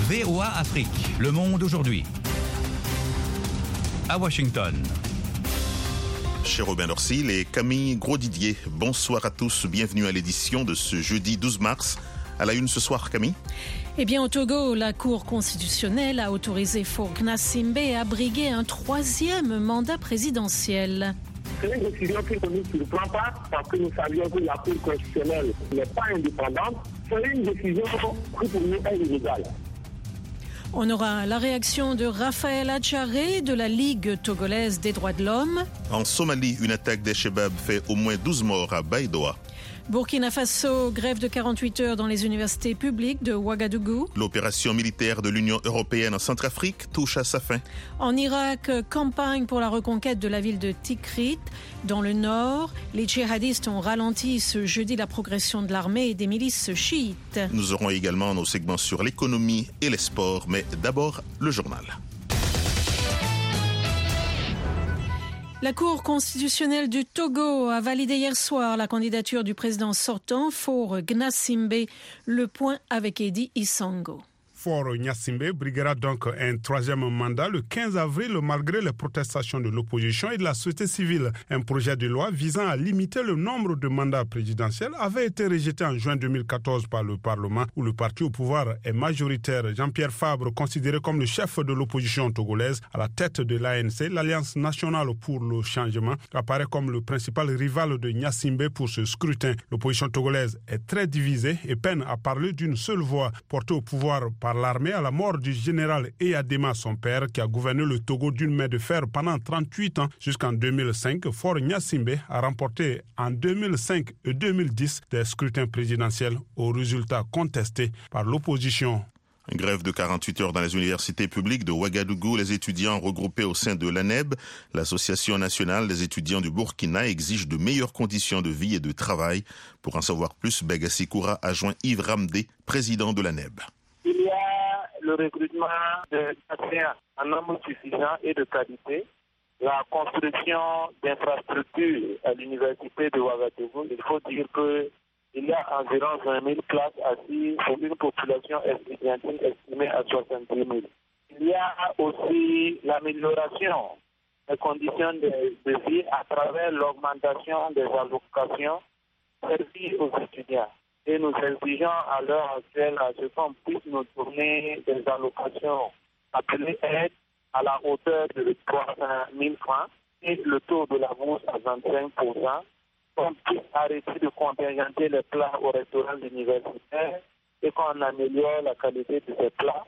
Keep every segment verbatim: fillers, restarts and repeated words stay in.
V O A Afrique, le monde aujourd'hui. À Washington. Chez Robin Dorsil et Camille Grosdidier. Bonsoir à tous, bienvenue à l'édition de ce jeudi douze mars. À la une ce soir, Camille. Eh bien, au Togo, la Cour constitutionnelle a autorisé Faure Gnassingbé à briguer un troisième mandat présidentiel. C'est une décision qui ne nous surprend pas parce que nous savions que la Cour constitutionnelle n'est pas indépendante. C'est une décision qui pour nous est illégale. On aura la réaction de Raphaël Adjaré de la Ligue togolaise des droits de l'homme. En Somalie, une attaque des Chebab fait au moins douze morts à Baïdoa. Burkina Faso, grève de quarante-huit heures dans les universités publiques de Ouagadougou. L'opération militaire de l'Union européenne en Centrafrique touche à sa fin. En Irak, campagne pour la reconquête de la ville de Tikrit. Dans le nord, les djihadistes ont ralenti ce jeudi la progression de l'armée et des milices chiites. Nous aurons également nos segments sur l'économie et les sports, mais d'abord le journal. La Cour constitutionnelle du Togo a validé hier soir la candidature du président sortant, Faure Gnassingbé. Le point avec Eddie Isango. Faure Gnassingbé briguera donc un troisième mandat le quinze avril malgré les protestations de l'opposition et de la société civile. Un projet de loi visant à limiter le nombre de mandats présidentiels avait été rejeté en juin deux mille quatorze par le Parlement où le parti au pouvoir est majoritaire. Jean-Pierre Fabre, considéré comme le chef de l'opposition togolaise à la tête de l'A N C, l'Alliance nationale pour le changement, apparaît comme le principal rival de Gnassingbé pour ce scrutin. L'opposition togolaise est très divisée et peine à parler d'une seule voix. Portée au pouvoir par l'armée à la mort du général Eyadema, son père, qui a gouverné le Togo d'une main de fer pendant trente-huit ans jusqu'en deux mille cinq, Faure Gnassingbé a remporté en deux mille cinq et deux mille dix des scrutins présidentiels aux résultats contestés par l'opposition. Une grève de quarante-huit heures dans les universités publiques de Ouagadougou. Les étudiants regroupés au sein de l'A N E B, l'Association nationale des étudiants du Burkina, exigent de meilleures conditions de vie et de travail. Pour en savoir plus, Begassi Koura a joint Yves Ramdé, président de l'A N E B. Il y a le recrutement d'enseignants en nombre suffisant et de qualité, la construction d'infrastructures à l'université de Ouagadougou. Il faut dire que il y a environ vingt mille places assises pour une population étudiantine estimée à soixante-dix mille. Il y a aussi l'amélioration des conditions de, de vie à travers l'augmentation des allocations servies aux étudiants. Et nous exigeons à l'heure actuelle à ce qu'on puisse nous tourner des allocations appelées aides à la hauteur de trois cent mille francs et le taux de la bourse à vingt-cinq pour cent. Qu'on puisse arrêter de contingenter les plats au restaurant universitaire et qu'on améliore la qualité de ces plats.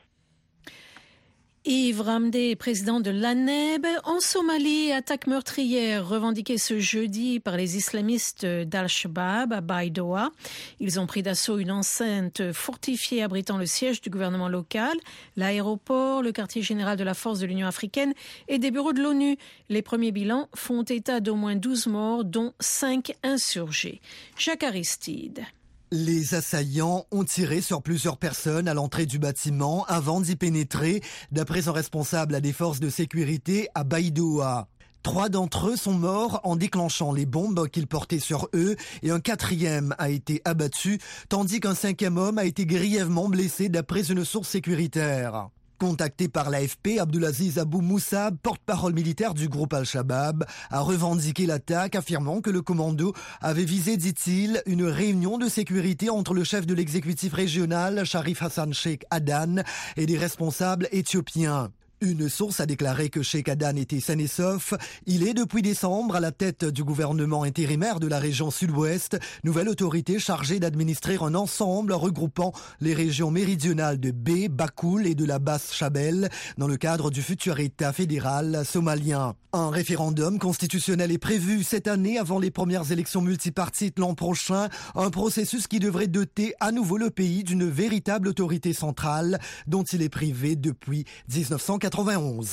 Yves Ramdé, président de l'A N E B. En Somalie, attaque meurtrière revendiquée ce jeudi par les islamistes d'Al-Shabaab à Baïdoa. Ils ont pris d'assaut une enceinte fortifiée abritant le siège du gouvernement local, l'aéroport, le quartier général de la force de l'Union africaine et des bureaux de l'ONU. Les premiers bilans font état d'au moins douze morts, dont cinq insurgés. Jacques Aristide. Les assaillants ont tiré sur plusieurs personnes à l'entrée du bâtiment avant d'y pénétrer, d'après un responsable à des forces de sécurité à Baïdoa. Trois d'entre eux sont morts en déclenchant les bombes qu'ils portaient sur eux et un quatrième a été abattu, tandis qu'un cinquième homme a été grièvement blessé d'après une source sécuritaire. Contacté par l'A F P, Abdulaziz Abou Moussa, porte-parole militaire du groupe Al-Shabaab, a revendiqué l'attaque, affirmant que le commando avait visé, dit-il, une réunion de sécurité entre le chef de l'exécutif régional, Sharif Hassan Sheikh Adan, et des responsables éthiopiens. Une source a déclaré que Sheikh Adan était sain et sauf. Il est depuis décembre à la tête du gouvernement intérimaire de la région sud-ouest, nouvelle autorité chargée d'administrer un ensemble regroupant les régions méridionales de B, Bakoul et de la Basse-Chabelle dans le cadre du futur État fédéral somalien. Un référendum constitutionnel est prévu cette année avant les premières élections multipartites l'an prochain, un processus qui devrait doter à nouveau le pays d'une véritable autorité centrale dont il est privé depuis dix-neuf cent quatre-vingt-onze.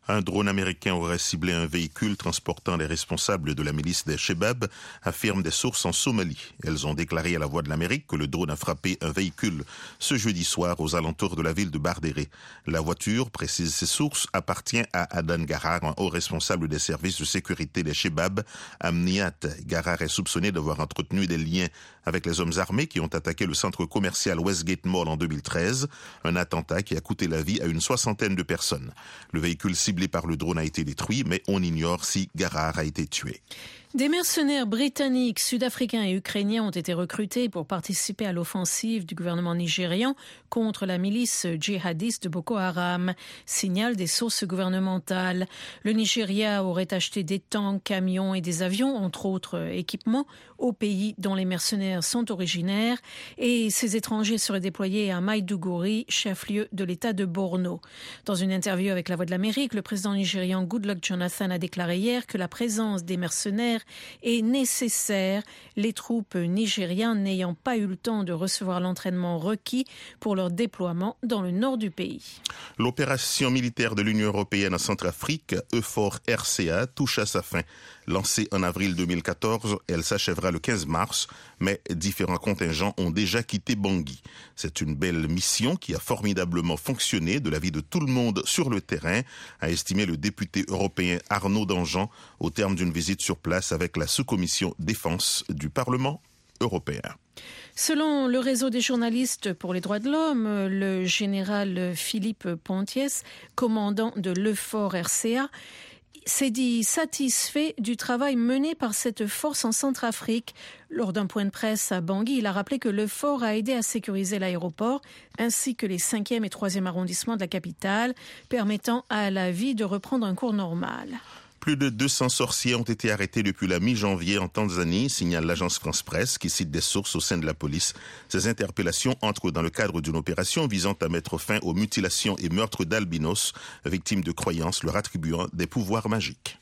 Un drone américain aurait ciblé un véhicule transportant les responsables de la milice des Chebab, affirment des sources en Somalie. Elles ont déclaré à la Voix de l'Amérique que le drone a frappé un véhicule ce jeudi soir aux alentours de la ville de Bardéré. La voiture, précisent ces sources, appartient à Adan Garar, un haut responsable des services de sécurité des Chebab, Amniat. Garar est soupçonné d'avoir entretenu des liens avec les hommes armés qui ont attaqué le centre commercial Westgate Mall en deux mille treize, un attentat qui a coûté la vie à une soixantaine de personnes. Le véhicule ciblé par le drone a été détruit, mais on ignore si Garar a été tué. Des mercenaires britanniques, sud-africains et ukrainiens ont été recrutés pour participer à l'offensive du gouvernement nigérian contre la milice djihadiste de Boko Haram, signalent des sources gouvernementales. Le Nigeria aurait acheté des tanks, camions et des avions, entre autres équipements, au pays dont les mercenaires sont originaires, et ces étrangers seraient déployés à Maiduguri, chef-lieu de l'État de Borno. Dans une interview avec La Voix de l'Amérique, le président nigérian Goodluck Jonathan a déclaré hier que la présence des mercenaires est nécessaire, les troupes nigériennes n'ayant pas eu le temps de recevoir l'entraînement requis pour leur déploiement dans le nord du pays. L'opération militaire de l'Union européenne en Centrafrique, EUFOR R C A, touche à sa fin. Lancée en avril deux mille quatorze, elle s'achèvera le quinze mars, mais différents contingents ont déjà quitté Bangui. C'est une belle mission qui a formidablement fonctionné de l'avis de tout le monde sur le terrain, a estimé le député européen Arnaud Danjean au terme d'une visite sur place avec la sous-commission défense du Parlement européen. Selon le réseau des journalistes pour les droits de l'homme, le général Philippe Pontiès, commandant de l'EUFOR R C A, s'est dit satisfait du travail mené par cette force en Centrafrique. Lors d'un point de presse à Bangui, il a rappelé que l'EUFOR a aidé à sécuriser l'aéroport ainsi que les cinquième et troisième arrondissements de la capitale, permettant à la vie de reprendre un cours normal. Plus de deux cents sorciers ont été arrêtés depuis la mi-janvier en Tanzanie, signale l'agence France-Presse qui cite des sources au sein de la police. Ces interpellations entrent dans le cadre d'une opération visant à mettre fin aux mutilations et meurtres d'albinos, victimes de croyances leur attribuant des pouvoirs magiques.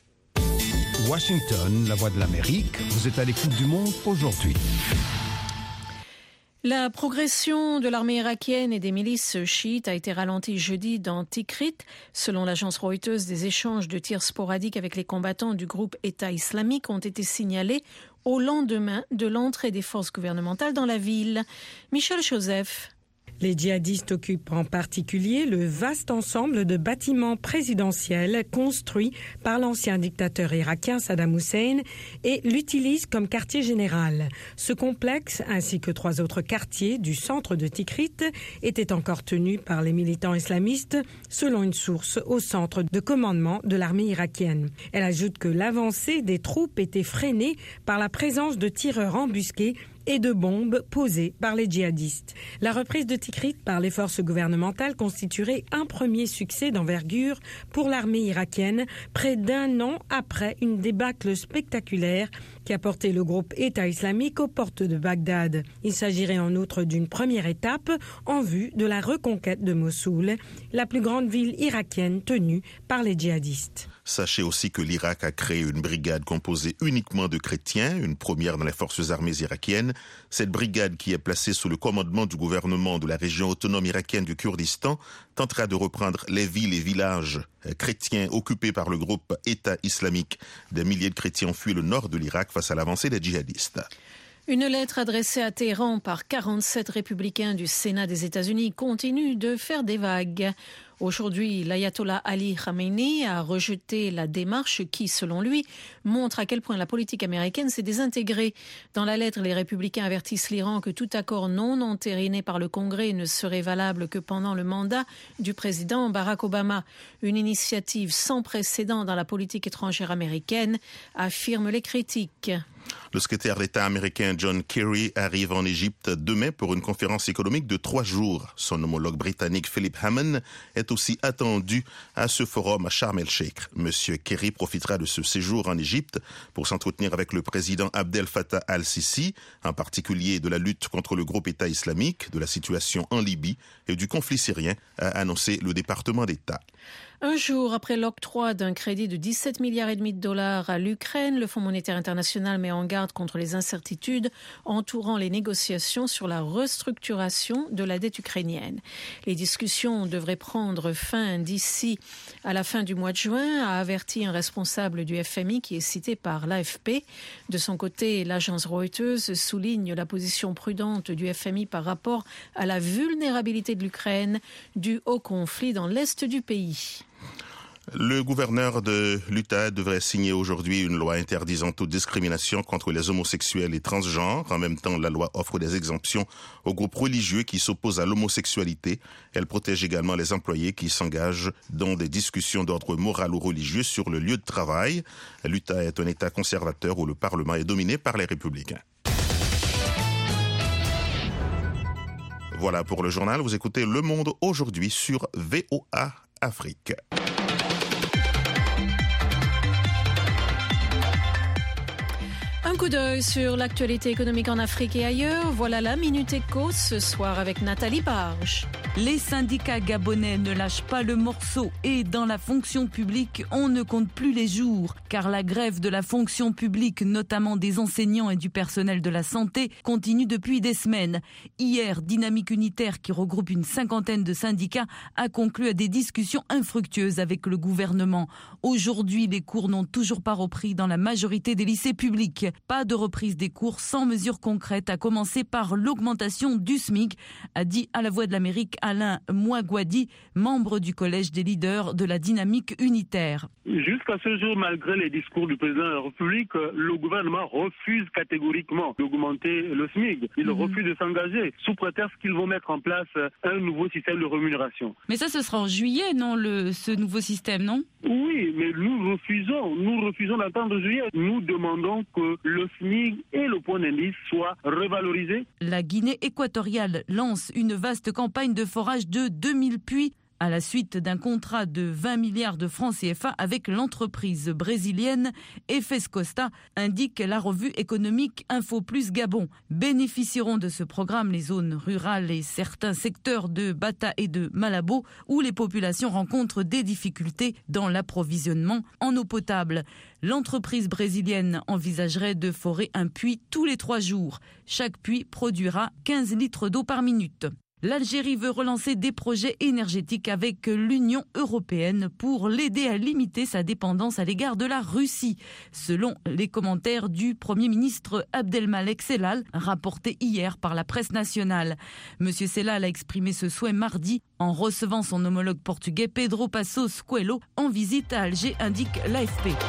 Washington, La Voix de l'Amérique, vous êtes à l'écoute du monde aujourd'hui. La progression de l'armée irakienne et des milices chiites a été ralentie jeudi dans Tikrit. Selon l'agence Reuters, des échanges de tirs sporadiques avec les combattants du groupe État islamique ont été signalés au lendemain de l'entrée des forces gouvernementales dans la ville. Michel Joseph. Les djihadistes occupent en particulier le vaste ensemble de bâtiments présidentiels construits par l'ancien dictateur irakien Saddam Hussein et l'utilisent comme quartier général. Ce complexe, ainsi que trois autres quartiers du centre de Tikrit, étaient encore tenus par les militants islamistes, selon une source au centre de commandement de l'armée irakienne. Elle ajoute que l'avancée des troupes était freinée par la présence de tireurs embusqués et de bombes posées par les djihadistes. La reprise de Tikrit par les forces gouvernementales constituerait un premier succès d'envergure pour l'armée irakienne, près d'un an après une débâcle spectaculaire qui a porté le groupe État islamique aux portes de Bagdad. Il s'agirait en outre d'une première étape en vue de la reconquête de Mossoul, la plus grande ville irakienne tenue par les djihadistes. Sachez aussi que l'Irak a créé une brigade composée uniquement de chrétiens, une première dans les forces armées irakiennes. Cette brigade, qui est placée sous le commandement du gouvernement de la région autonome irakienne du Kurdistan, tentera de reprendre les villes et villages chrétiens occupés par le groupe État islamique. Des milliers de chrétiens ont fui le nord de l'Irak face à l'avancée des djihadistes. Une lettre adressée à Téhéran par quarante-sept républicains du Sénat des États-Unis continue de faire des vagues. Aujourd'hui, l'ayatollah Ali Khamenei a rejeté la démarche qui, selon lui, montre à quel point la politique américaine s'est désintégrée. Dans la lettre, les républicains avertissent l'Iran que tout accord non entériné par le Congrès ne serait valable que pendant le mandat du président Barack Obama. Une initiative sans précédent dans la politique étrangère américaine, affirment les critiques. Le secrétaire d'État américain John Kerry arrive en Égypte demain pour une conférence économique de trois jours. Son homologue britannique Philip Hammond est aussi attendu à ce forum à Sharm el-Sheikh. Monsieur Kerry profitera de ce séjour en Égypte pour s'entretenir avec le président Abdel Fattah al-Sisi, en particulier de la lutte contre le groupe État islamique, de la situation en Libye et du conflit syrien, a annoncé le département d'État. Un jour après l'octroi d'un crédit de dix-sept milliards et demi de dollars à l'Ukraine, le Fonds monétaire international met en garde contre les incertitudes entourant les négociations sur la restructuration de la dette ukrainienne. Les discussions devraient prendre fin d'ici à la fin du mois de juin, a averti un responsable du F M I qui est cité par l'A F P. De son côté, l'agence Reuters souligne la position prudente du F M I par rapport à la vulnérabilité de l'Ukraine due au conflit dans l'est du pays. Le gouverneur de l'Utah devrait signer aujourd'hui une loi interdisant toute discrimination contre les homosexuels et transgenres. En même temps, la loi offre des exemptions aux groupes religieux qui s'opposent à l'homosexualité. Elle protège également les employés qui s'engagent dans des discussions d'ordre moral ou religieux sur le lieu de travail. L'Utah est un État conservateur où le Parlement est dominé par les républicains. Voilà pour le journal. Vous écoutez Le Monde aujourd'hui sur V O A Afrique. Un coup d'œil sur l'actualité économique en Afrique et ailleurs. Voilà la Minute Éco ce soir avec Nathalie Barge. Les syndicats gabonais ne lâchent pas le morceau et dans la fonction publique, on ne compte plus les jours car la grève de la fonction publique, notamment des enseignants et du personnel de la santé, continue depuis des semaines. Hier, Dynamique Unitaire, qui regroupe une cinquantaine de syndicats, a conclu à des discussions infructueuses avec le gouvernement. Aujourd'hui, les cours n'ont toujours pas repris dans la majorité des lycées publics. Pas de reprise des cours sans mesures concrètes, à commencer par l'augmentation du SMIC, a dit à la Voix de l'Amérique Alain Mouagouadi, membre du collège des leaders de la Dynamique Unitaire. Jusqu'à ce jour, malgré les discours du président de la République, le gouvernement refuse catégoriquement d'augmenter le SMIC. Il mmh. refuse de s'engager sous prétexte qu'ils vont mettre en place un nouveau système de rémunération. Mais ça, ce sera en juillet, non, le, ce nouveau système, non ? Oui, mais nous refusons, nous refusons d'attendre juillet. Nous demandons que le SMIC et le point d'indice soient revalorisés. La Guinée équatoriale lance une vaste campagne de forage de deux mille puits à la suite d'un contrat de vingt milliards de francs C F A avec l'entreprise brésilienne Efes Costa, indique la revue économique Info Plus Gabon. Bénéficieront de ce programme les zones rurales et certains secteurs de Bata et de Malabo où les populations rencontrent des difficultés dans l'approvisionnement en eau potable. L'entreprise brésilienne envisagerait de forer un puits tous les trois jours. Chaque puits produira quinze litres d'eau par minute. L'Algérie veut relancer des projets énergétiques avec l'Union européenne pour l'aider à limiter sa dépendance à l'égard de la Russie, selon les commentaires du Premier ministre Abdelmalek Sellal, rapportés hier par la presse nationale. Monsieur Sellal a exprimé ce souhait mardi en recevant son homologue portugais Pedro Passos Coelho en visite à Alger, indique l'A F P.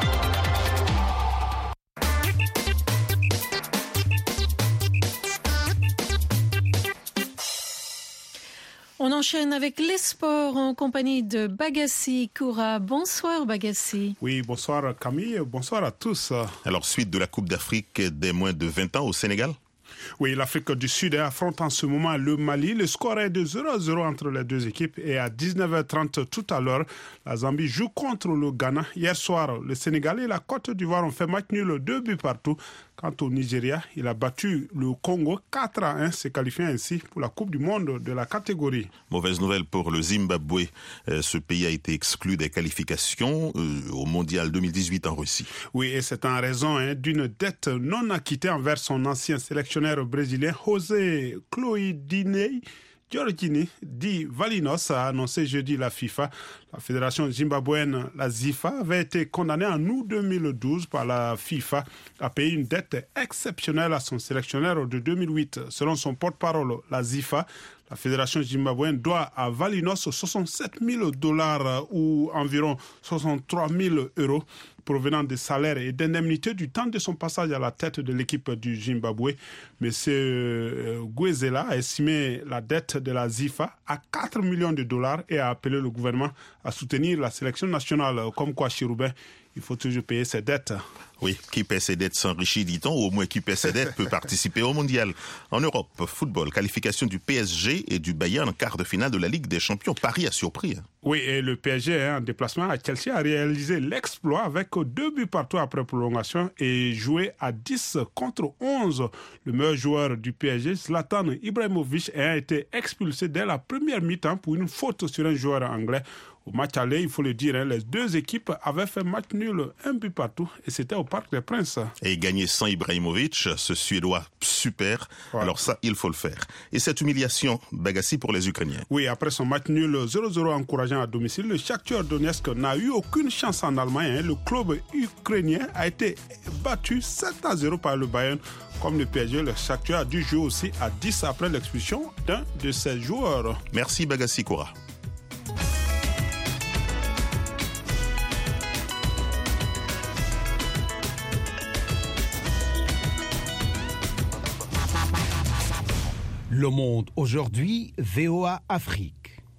On enchaîne avec les sports en compagnie de Bagassi Koura. Bonsoir Bagassi. Oui, bonsoir Camille, bonsoir à tous. Alors, suite de la Coupe d'Afrique des moins de vingt ans au Sénégal ? Oui, l'Afrique du Sud affronte en ce moment le Mali. Le score est de zéro à zéro entre les deux équipes et à dix-neuf heures trente tout à l'heure, la Zambie joue contre le Ghana. Hier soir, le Sénégal et la Côte d'Ivoire ont fait match nul deux buts partout. Quant au Nigeria, il a battu le Congo quatre à un, se qualifiant ainsi pour la Coupe du Monde de la catégorie. Mauvaise nouvelle pour le Zimbabwe. Euh, ce pays a été exclu des qualifications euh, au Mondial deux mille dix-huit en Russie. Oui, et c'est en raison hein, d'une dette non acquittée envers son ancien sélectionneur brésilien José Cloidinei Giorgini, dit Valinos, a annoncé jeudi la FIFA. La fédération zimbabwéenne, la ZIFA, avait été condamnée en août deux mille douze par la FIFA à payer une dette exceptionnelle à son sélectionneur de deux mille huit. Selon son porte-parole, la ZIFA, la fédération zimbabwéenne doit à Valinos soixante-sept mille dollars ou environ soixante-trois mille euros provenant des salaires et d'indemnités du temps de son passage à la tête de l'équipe du Zimbabwe. M. Guezela a estimé la dette de la ZIFA à quatre millions de dollars et a appelé le gouvernement à soutenir la sélection nationale. Comme quoi, Chiroubin, il faut toujours payer ses dettes. Oui, qui paie ses dettes s'enrichit, dit-on, ou au moins qui paie ses dettes peut participer au mondial. En Europe, football, qualification du P S G et du Bayern en quart de finale de la Ligue des Champions. Paris a surpris. Oui, et le P S G, hein, en déplacement à Chelsea, a réalisé l'exploit avec deux buts partout après prolongation et joué à dix contre onze. Le meilleur joueur du P S G, Zlatan Ibrahimovic, a été expulsé dès la première mi-temps pour une faute sur un joueur anglais. Au match aller, il faut le dire, hein, les deux équipes avaient fait match nul, un but partout, et c'était au Parc des Princes. Et gagner sans Ibrahimovic, ce Suédois super, ouais. Alors ça, il faut le faire. Et cette humiliation, Bagassi pour les Ukrainiens. Oui, après son match nul zéro zéro encourageant à domicile, le Shakhtar Donetsk n'a eu aucune chance en Allemagne. Hein. Le club ukrainien a été battu sept à zéro par le Bayern. Comme le P S G, le Shakhtar a dû jouer aussi à dix après l'expulsion d'un de ses joueurs. Merci Bagassi Koura. Le Monde aujourd'hui, V O A Afrique.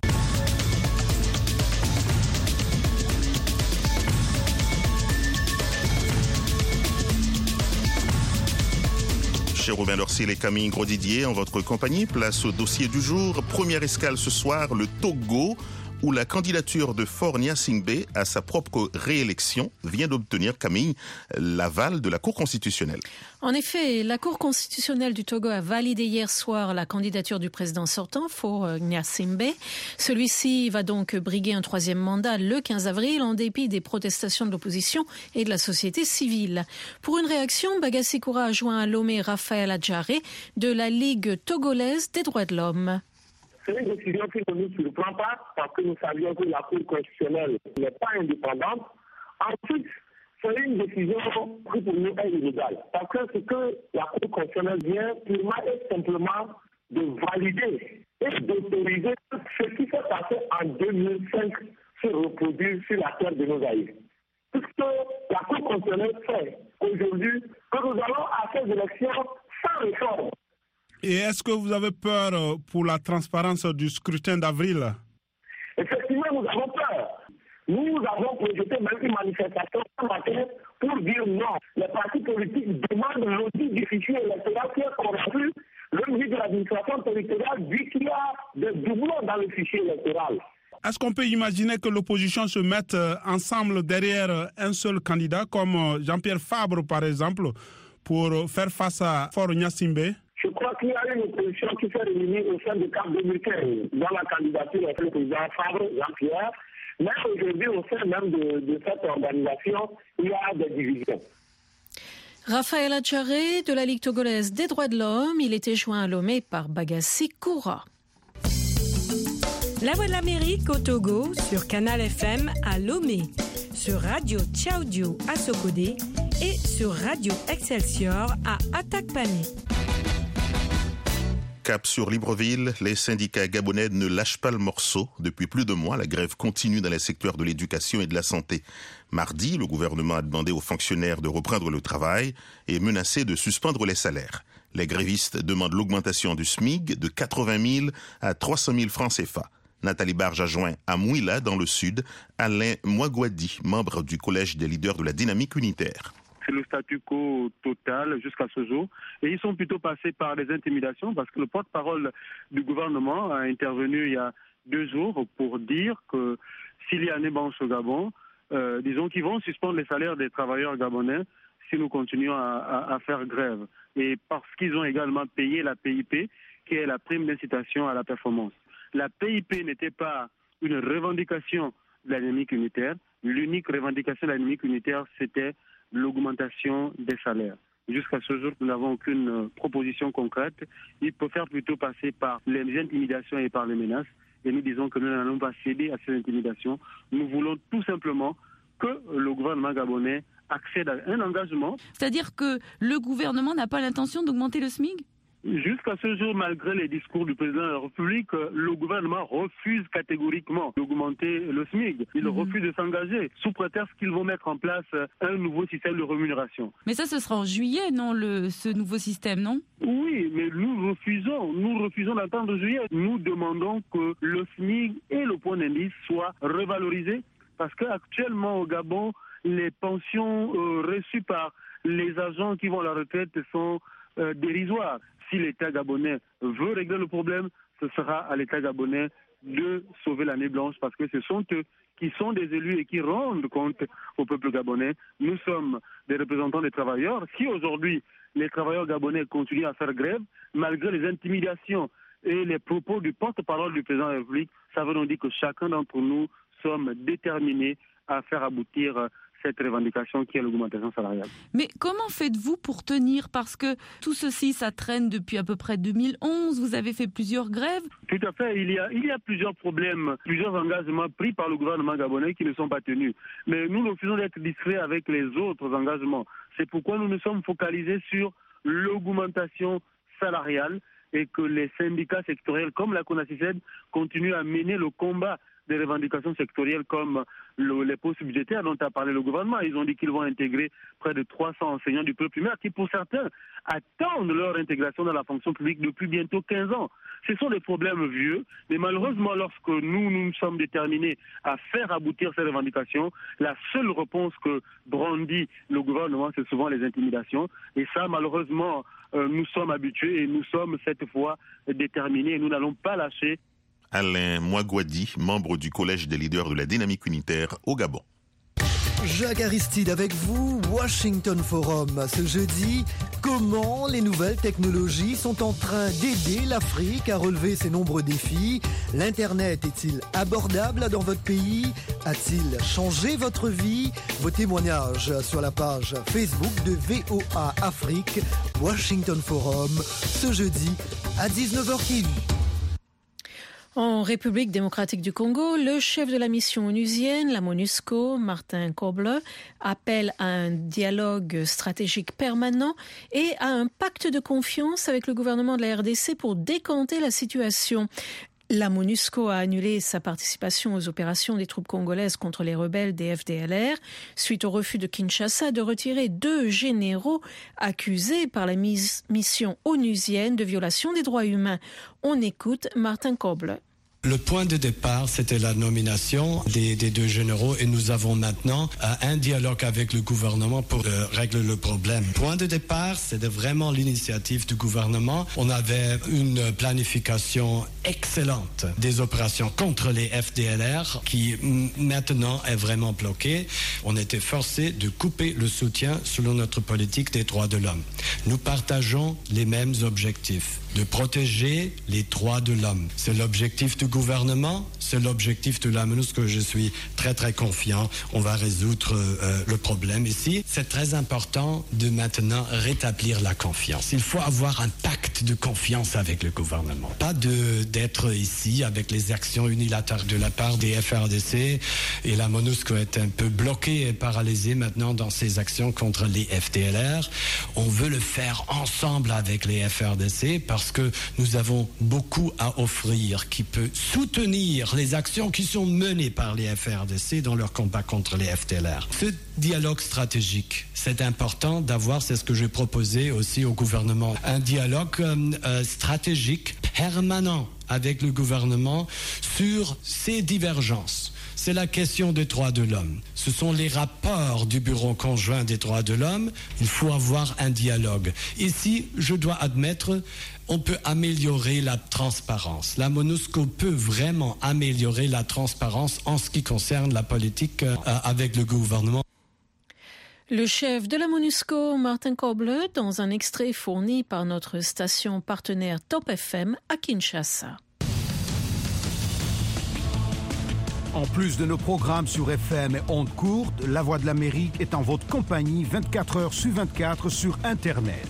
Cher Robin Dorcil et Camille Grosdidier, en votre compagnie, place au dossier du jour. Première escale ce soir, le Togo, où la candidature de Faure Gnassingbé à sa propre réélection vient d'obtenir, Camille, l'aval de la Cour constitutionnelle. En effet, la Cour constitutionnelle du Togo a validé hier soir la candidature du président sortant, Faure Gnassingbé. Celui-ci va donc briguer un troisième mandat le quinze avril, en dépit des protestations de l'opposition et de la société civile. Pour une réaction, Bagassi Koura a joint à Lomé Raphaël Adjaré de la Ligue togolaise des droits de l'homme. C'est une décision qui ne nous surprend pas parce que nous savions que la Cour constitutionnelle n'est pas indépendante. Ensuite, c'est une décision qui pour nous est illégale. Parce que ce que la Cour constitutionnelle vient purement et simplement de valider et d'autoriser ce qui s'est passé en deux mille cinq se reproduire sur la terre de nos aïeux. Puisque la Cour constitutionnelle fait aujourd'hui que nous allons à ces élections sans réforme. Et est-ce que vous avez peur pour la transparence du scrutin d'avril? Effectivement, nous avons peur. Nous avons projeté même une manifestation ce matin pour dire non. Les partis politiques demandent l'audit du fichier électoral qui est corrompu. Le ministre de l'administration territoriale dit qu'il y a des doublons dans le fichier électoral. Est-ce qu'on peut imaginer que l'opposition se mette ensemble derrière un seul candidat, comme Jean-Pierre Fabre par exemple, pour faire face à Faure Gnassingbé? Je crois qu'il y a une opposition qui s'est réunie au sein du C A P deux mille quinze, dans la candidature du président Fabre, Jean-Pierre. Mais aujourd'hui, au sein même de, de cette organisation, il y a des divisions. Raphaël Adjaré de la Ligue togolaise des droits de l'homme, il était joint à Lomé par Bagassi Koura. La Voix de l'Amérique au Togo sur Canal F M à Lomé, sur Radio Tchaoudio à Sokodé et sur Radio Excelsior à Atakpané. Cap sur Libreville, les syndicats gabonais ne lâchent pas le morceau. Depuis plus de mois, la grève continue dans les secteurs de l'éducation et de la santé. Mardi, le gouvernement a demandé aux fonctionnaires de reprendre le travail et menacé de suspendre les salaires. Les grévistes demandent l'augmentation du SMIC de quatre-vingt mille à trois cent mille francs C F A. Nathalie Barge a joint à Mouila, dans le sud, Alain Mouagouadi, membre du collège des leaders de la dynamique unitaire. C'est le statu quo total jusqu'à ce jour. Et ils sont plutôt passés par des intimidations parce que le porte-parole du gouvernement a intervenu il y a deux jours pour dire que s'il y a une banche au Gabon, euh, disons qu'ils vont suspendre les salaires des travailleurs gabonais si nous continuons à, à, à faire grève. Et parce qu'ils ont également payé la P I P, qui est la prime d'incitation à la performance. La P I P n'était pas une revendication de la dynamique unitaire. L'unique revendication de la dynamique unitaire, c'était l'augmentation des salaires. Jusqu'à ce jour, nous n'avons aucune proposition concrète. Il peut faire plutôt passer par les intimidations et par les menaces. Et nous disons que nous n'allons pas céder à ces intimidations. Nous voulons tout simplement que le gouvernement gabonais accède à un engagement. C'est-à-dire que le gouvernement n'a pas l'intention d'augmenter le SMIC ? Jusqu'à ce jour, malgré les discours du président de la République, le gouvernement refuse catégoriquement d'augmenter le SMIC. Il mmh. refuse de s'engager, sous prétexte qu'ils vont mettre en place un nouveau système de rémunération. Mais ça, ce sera en juillet, non, le, ce nouveau système, non ? Oui, mais nous refusons, nous refusons d'attendre juillet. Nous demandons que le SMIC et le point d'indice soient revalorisés, parce qu'actuellement au Gabon, les pensions euh, reçues par les agents qui vont à la retraite sont euh, dérisoires. Si l'État gabonais veut régler le problème, ce sera à l'État gabonais de sauver l'année blanche parce que ce sont eux qui sont des élus et qui rendent compte au peuple gabonais. Nous sommes des représentants des travailleurs. Si aujourd'hui les travailleurs gabonais continuent à faire grève, malgré les intimidations et les propos du porte-parole du président de la République, ça veut donc dire que chacun d'entre nous sommes déterminés à faire aboutir cette revendication qui est l'augmentation salariale. Mais comment faites-vous pour tenir? Parce que tout ceci, ça traîne depuis à peu près deux mille onze. Vous avez fait plusieurs grèves. Tout à fait. Il y a, il y a plusieurs problèmes, plusieurs engagements pris par le gouvernement gabonais qui ne sont pas tenus. Mais nous refusons d'être discrets avec les autres engagements. C'est pourquoi nous nous sommes focalisés sur l'augmentation salariale et que les syndicats sectoriels comme la CONACYCED continuent à mener le combat des revendications sectorielles comme le, les postes budgétaires dont a parlé le gouvernement. Ils ont dit qu'ils vont intégrer près de trois cents enseignants du peuple primaire qui, pour certains, attendent leur intégration dans la fonction publique depuis bientôt quinze ans. Ce sont des problèmes vieux, mais malheureusement, lorsque nous, nous sommes déterminés à faire aboutir ces revendications, la seule réponse que brandit le gouvernement, c'est souvent les intimidations. Et ça, malheureusement, euh, nous sommes habitués et nous sommes cette fois déterminés et nous n'allons pas lâcher. Alain Mouagouadi, membre du Collège des leaders de la dynamique unitaire au Gabon. Jacques Aristide avec vous, Washington Forum. Ce jeudi, comment les nouvelles technologies sont en train d'aider l'Afrique à relever ses nombreux défis? L'Internet est-il abordable dans votre pays? A-t-il changé votre vie? Vos témoignages sur la page Facebook de V O A Afrique, Washington Forum, ce jeudi à dix-neuf heures T V. En République démocratique du Congo, le chef de la mission onusienne, la MONUSCO, Martin Kobler, appelle à un dialogue stratégique permanent et à un pacte de confiance avec le gouvernement de la R D C pour décanter la situation. La MONUSCO a annulé sa participation aux opérations des troupes congolaises contre les rebelles des F D L R suite au refus de Kinshasa de retirer deux généraux accusés par la mission onusienne de violation des droits humains. On écoute Martin Kobler. Le point de départ, c'était la nomination des, des deux généraux et nous avons maintenant euh, un dialogue avec le gouvernement pour euh, régler le problème. Point de départ, c'était vraiment l'initiative du gouvernement. On avait une planification excellente des opérations contre les F D L R qui m- maintenant est vraiment bloquée. On était forcé de couper le soutien selon notre politique des droits de l'homme. Nous partageons les mêmes objectifs, de protéger les droits de l'homme. C'est l'objectif du gouvernement, c'est l'objectif de la MONUSCO. Je suis très très confiant. On va résoudre euh, le problème ici. C'est très important de maintenant rétablir la confiance. Il faut avoir un pacte de confiance avec le gouvernement. Pas de, d'être ici avec les actions unilatérales de la part des F R D C et la MONUSCO est un peu bloquée et paralysée maintenant dans ses actions contre les F D L R. On veut le faire ensemble avec les F R D C parce que nous avons beaucoup à offrir qui peut soutenir les actions qui sont menées par les F R D C dans leur combat contre les F D L R. Ce dialogue stratégique, c'est important d'avoir, c'est ce que j'ai proposé aussi au gouvernement, un dialogue euh, euh, stratégique permanent avec le gouvernement sur ces divergences. C'est la question des droits de l'homme. Ce sont les rapports du Bureau conjoint des droits de l'homme. Il faut avoir un dialogue. Ici, je dois admettre, on peut améliorer la transparence. La MONUSCO peut vraiment améliorer la transparence en ce qui concerne la politique euh, avec le gouvernement. Le chef de la MONUSCO, Martin Kobler, dans un extrait fourni par notre station partenaire Top F M à Kinshasa. En plus de nos programmes sur F M et ondes courtes, La Voix de l'Amérique est en votre compagnie vingt-quatre heures sur vingt-quatre sur Internet.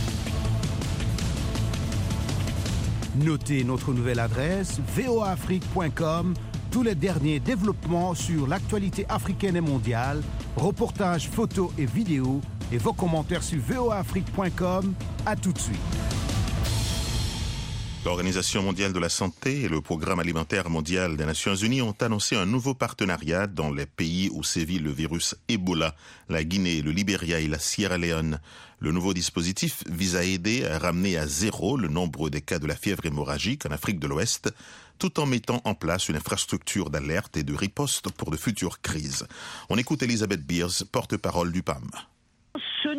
Notez notre nouvelle adresse v o a afrique point com, tous les derniers développements sur l'actualité africaine et mondiale, reportages, photos et vidéos, et vos commentaires sur v o a afrique point com. À tout de suite. L'Organisation mondiale de la santé et le Programme alimentaire mondial des Nations unies ont annoncé un nouveau partenariat dans les pays où sévit le virus Ebola, la Guinée, le Libéria et la Sierra Leone. Le nouveau dispositif vise à aider à ramener à zéro le nombre des cas de la fièvre hémorragique en Afrique de l'Ouest, tout en mettant en place une infrastructure d'alerte et de riposte pour de futures crises. On écoute Elisabeth Beers, porte-parole du P A M. Ce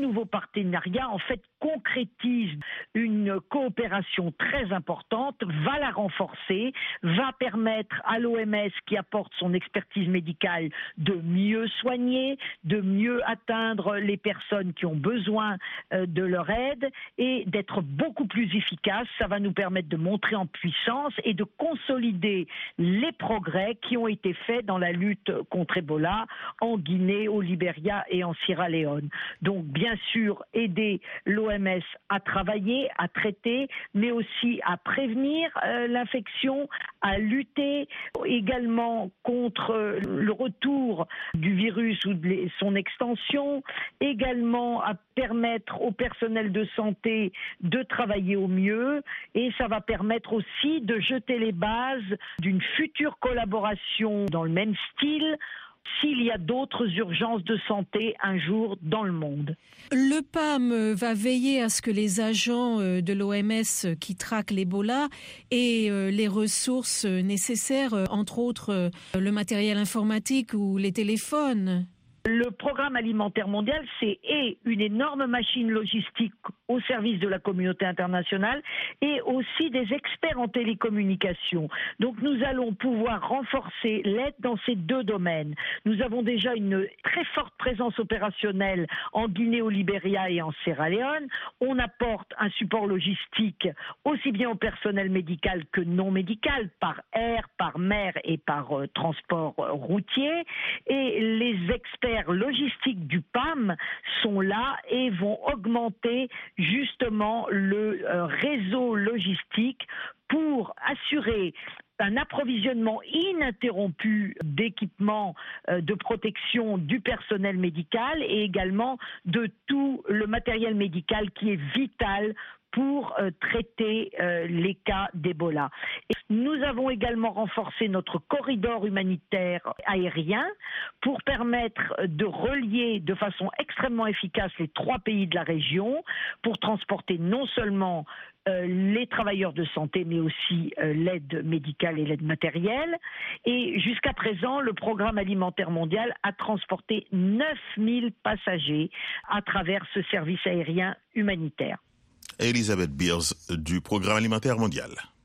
nouveau partenariat, en fait, concrétise une coopération très importante, va la renforcer, va permettre à l'O M S, qui apporte son expertise médicale, de mieux soigner, de mieux atteindre les personnes qui ont besoin de leur aide et d'être beaucoup plus efficace. Ça va nous permettre de montrer en puissance et de consolider les progrès qui ont été faits dans la lutte contre Ebola en Guinée, au Libéria et en Sierra Leone. Donc, bien sûr, aider l'O M S à travailler, à traiter, mais aussi à prévenir euh, l'infection, à lutter également contre le retour du virus ou de son extension, également à permettre au personnel de santé de travailler au mieux, et ça va permettre aussi de jeter les bases d'une future collaboration dans le même style s'il y a d'autres urgences de santé un jour dans le monde. Le P A M va veiller à ce que les agents de l'O M S qui traquent l'Ebola aient les ressources nécessaires, entre autres le matériel informatique ou les téléphones. Le programme alimentaire mondial, c'est et une énorme machine logistique au service de la communauté internationale et aussi des experts en télécommunications. Donc nous allons pouvoir renforcer l'aide dans ces deux domaines. Nous avons déjà une très forte présence opérationnelle en Guinée, au Libéria et en Sierra Leone. On apporte un support logistique aussi bien au personnel médical que non médical, par air, par mer et par euh, transport euh, routier. Et les experts logistiques du P A M sont là et vont augmenter justement le euh, réseau logistique pour assurer un approvisionnement ininterrompu d'équipements euh, de protection du personnel médical et également de tout le matériel médical qui est vital pour euh, traiter euh, les cas d'Ebola. Et nous avons également renforcé notre corridor humanitaire aérien pour permettre de relier de façon extrêmement efficace les trois pays de la région pour transporter non seulement euh, les travailleurs de santé, mais aussi euh, l'aide médicale et l'aide matérielle. Et jusqu'à présent, le Programme alimentaire mondial a transporté neuf mille passagers à travers ce service aérien humanitaire. Elisabeth Beers du Programme alimentaire mondial.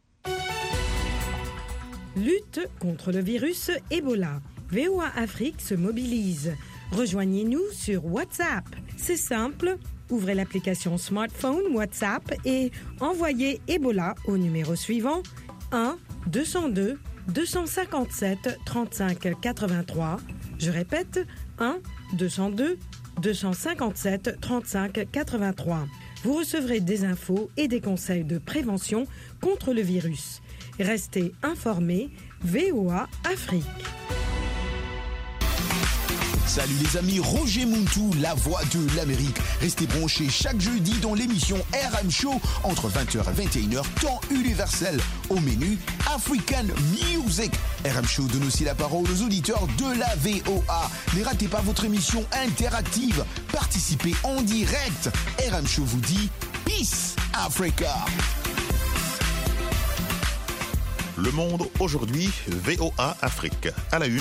Lutte contre le virus Ebola. V O A Afrique se mobilise. Rejoignez-nous sur WhatsApp. C'est simple, ouvrez l'application smartphone WhatsApp et envoyez Ebola au numéro suivant un deux zéro deux deux cinq sept trente-cinq quatre-vingt-trois. Je répète, un deux zéro deux deux cinq sept trente-cinq quatre-vingt-trois. Vous recevrez des infos et des conseils de prévention contre le virus. Restez informés, V O A Afrique. Salut les amis, Roger Muntu, la voix de l'Amérique. Restez branchés chaque jeudi dans l'émission R M Show entre vingt heures et vingt et une heures, temps universel. Au menu, African Music. R M Show donne aussi la parole aux auditeurs de la V O A. Ne ratez pas votre émission interactive. Participez en direct. R M Show vous dit Peace Africa. Le Monde aujourd'hui, V O A Afrique. À la une.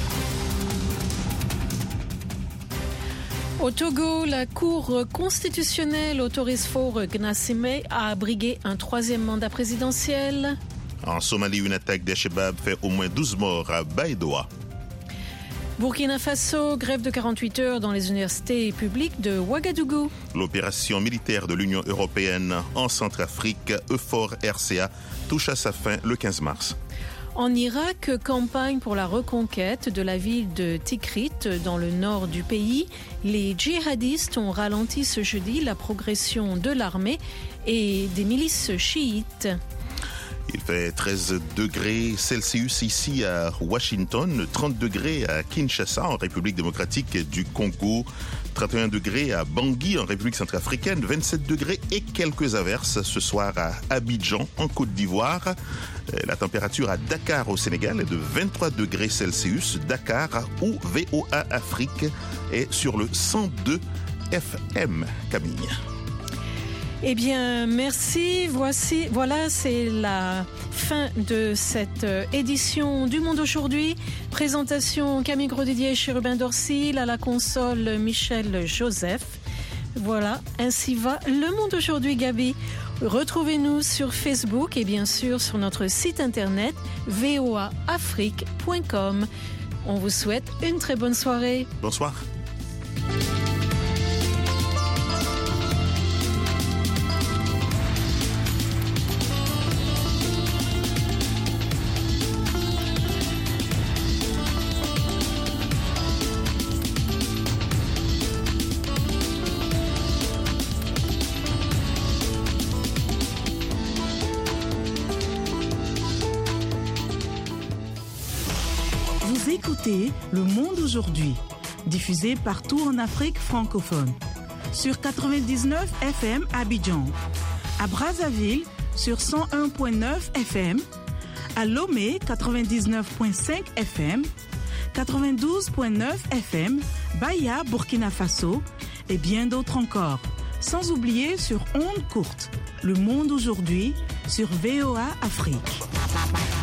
Au Togo, la Cour constitutionnelle autorise Faure Gnassingbé à briguer un troisième mandat présidentiel. En Somalie, une attaque d'Al-Shabaab fait au moins douze morts à Baidoa. Burkina Faso, grève de quarante-huit heures dans les universités publiques de Ouagadougou. L'opération militaire de l'Union européenne en Centrafrique, EUFOR R C A, touche à sa fin le quinze mars. En Irak, campagne pour la reconquête de la ville de Tikrit dans le nord du pays. Les djihadistes ont ralenti ce jeudi la progression de l'armée et des milices chiites. Il fait treize degrés Celsius ici à Washington, trente degrés à Kinshasa en République démocratique du Congo, trente et un degrés à Bangui en République centrafricaine, vingt-sept degrés et quelques averses ce soir à Abidjan en Côte d'Ivoire. La température à Dakar au Sénégal est de vingt-trois degrés Celsius. Dakar ou V O A Afrique est sur le cent deux F M. Camille. Eh bien, merci. Voici, voilà, c'est la fin de cette édition du Monde aujourd'hui. Présentation Camille Grosdidier, Chérubin Dorsil, à la console Michel Joseph. Voilà, ainsi va le monde aujourd'hui, Gabi. Retrouvez-nous sur Facebook et bien sûr sur notre site internet v o a afrique point com. On vous souhaite une très bonne soirée. Bonsoir. Écoutez Le Monde aujourd'hui, diffusé partout en Afrique francophone. Sur quatre-vingt-dix-neuf F M à Abidjan, à Brazzaville sur cent un virgule neuf F M, à Lomé quatre-vingt-dix-neuf virgule cinq F M, quatre-vingt-douze virgule neuf F M, Baya, Burkina Faso et bien d'autres encore. Sans oublier sur ondes courtes, Le Monde aujourd'hui sur V O A Afrique.